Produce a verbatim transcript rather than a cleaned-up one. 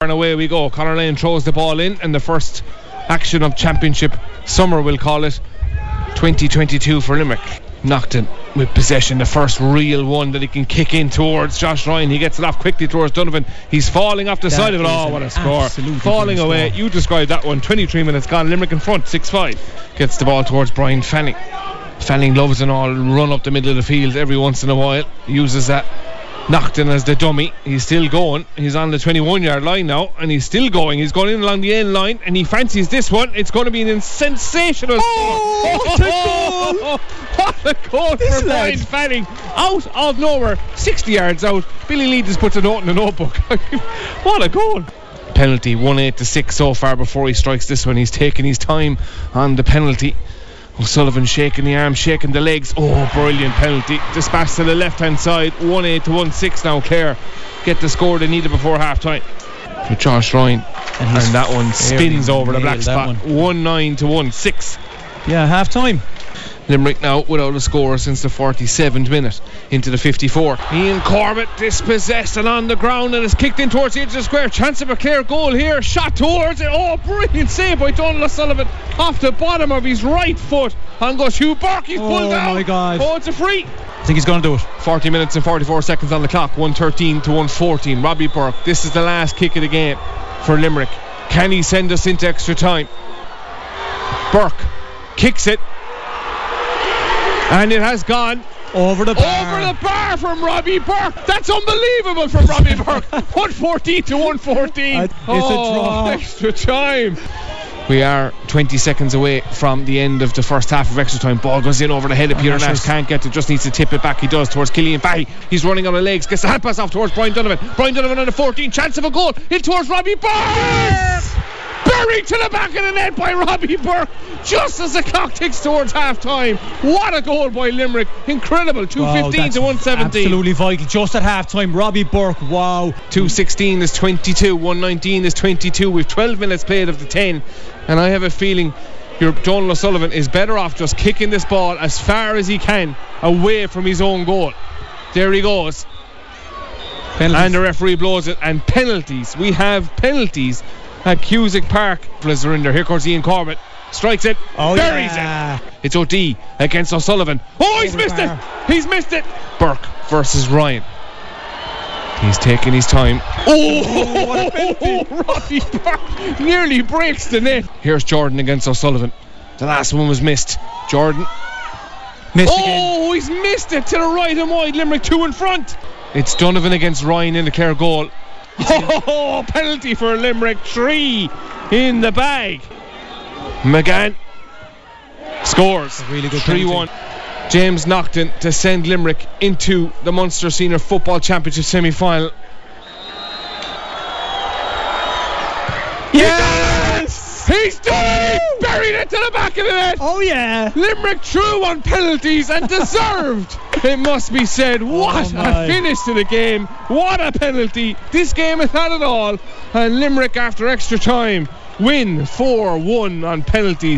And away we go. Conor Lane throws the ball in, and the first action of championship summer, we'll call it, twenty twenty-two for Limerick. Nocton with possession, the first real one that he can kick in towards Josh Ryan. He gets it off quickly towards Donovan. He's falling off the that side of it. Oh, what a score. Falling away. Score. You described that one. twenty-three minutes gone. Limerick in front, six five. Gets the ball towards Brian Fanning. Fanning loves an all run up the middle of the field every once in a while. Uses that Nocton as the dummy. He's still going. He's on the twenty-one yard line now, and he's still going. He's going in along the end line, and he fancies this one. It's going to be an sensational oh, what a goal! What a goal this for Brian lad. Fanning. Out of nowhere, sixty yards out. Billy Lee just puts a note in the notebook. What a goal. Penalty, one eight to six so far before he strikes this one. He's taking his time on the penalty. O'Sullivan shaking the arm, shaking the legs. Oh, brilliant penalty. Dispatched to the left hand side. one eight to one six now. Clare get the score they needed before half time. For Josh Ryan. And, and that one spins over the black spot. one nine to one six. Yeah, half time. Limerick now without a score since the forty-seventh minute into the fifty-fourth. Ian Corbett dispossessed and on the ground, and is kicked in towards the edge of the square. Chance of a clear goal here. Shot towards it. Oh, brilliant save by Donald O'Sullivan off the bottom of his right foot. And goes Hugh Burke. He's oh pulled down. Oh my God. Oh, it's a free. I think he's going to do it. forty minutes and forty-four seconds on the clock. one thirteen to one fourteen. Robbie Burke. This is the last kick of the game for Limerick. Can he send us into extra time? Burke kicks it. And it has gone over the bar. Over the bar from Robbie Burke. That's unbelievable from Robbie Burke. one fourteen to one fourteen. It's oh, a draw. Extra time. We are twenty seconds away from the end of the first half of extra time. Ball goes in over the head of Peter Nash. Can't get it, just needs to tip it back. He does towards Killian Barry. He's running out of legs. Gets the hand pass off towards Brian Donovan. Brian Donovan on the fourteen. Chance of a goal. In towards Robbie Burke. Yes! Buried to the back of the net by Robbie Burke just as the clock ticks towards half time. What a goal by Limerick. Incredible. two fifteen wow, to one seventeen. Absolutely vital. Just at half time, Robbie Burke. Wow. two sixteen is twenty-two. one nineteen is twenty-two. We've twelve minutes played of the ten, and I have a feeling your Donald O'Sullivan is better off just kicking this ball as far as he can away from his own goal. There he goes. Penalties. And the referee blows it. And penalties. We have penalties at Cusack Park. Are in there. Here comes Ian Corbett. Strikes it. Oh, buries yeah. it. It's O'D against O'Sullivan. Oh, he's missed it. He's missed it. Burke versus Ryan. He's taking his time. Oh, oh what a penalty. Oh, Robbie Burke nearly breaks the net. Here's Jordan against O'Sullivan. The last one was missed. Jordan. Missed oh, again. He's missed it to the right and wide. Limerick two in front. It's Donovan against Ryan in the Clare goal. Oh, penalty for Limerick. Three in the bag. McGann scores. Really good three one. James Nocton to send Limerick into the Munster Senior Football Championship semi-final. Yes! He's done it! He buried it to the back of the net. Oh yeah. Limerick threw on penalties and deserved. It must be said, what oh a finish to the game. What a penalty. This game has had it all. And Limerick, after extra time, win four one on penalties.